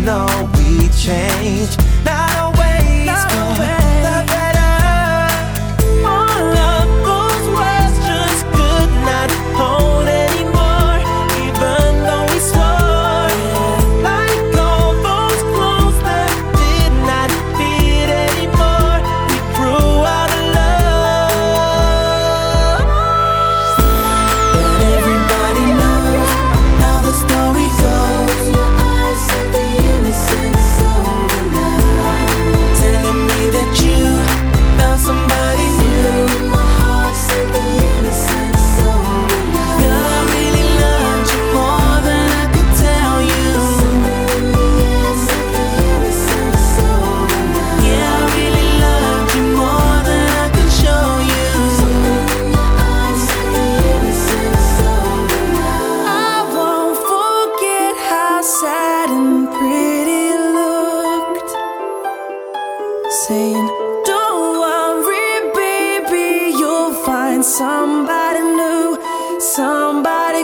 know we changed, not always for the better. All of those words just could not hold anymore, even though we swore. Like all those clothes that did not fit anymore, we grew out of love. But everybody knows how the story goes. Your eyes are the innocent soul now, telling me that you found somebody new. My heart said the innocent soul now. Girl, I really loved you more than I could tell you. Yeah, I really loved you more than I could show you. I won't forget how sad and pretty it looked, saying, don't worry, baby, you'll find somebody new, somebody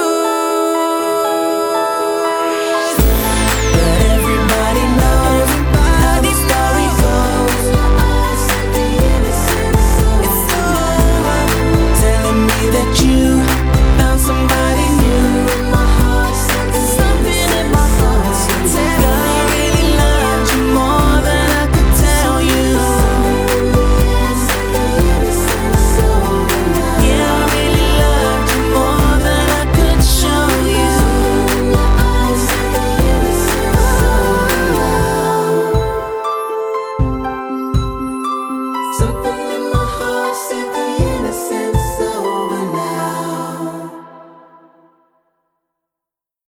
good. But everybody knows how the story goes. It's over, telling me that you found somebody new. Something in my heart said, girl, I really loved you more than I could tell you. Yeah, I really loved you more than I could show you. Something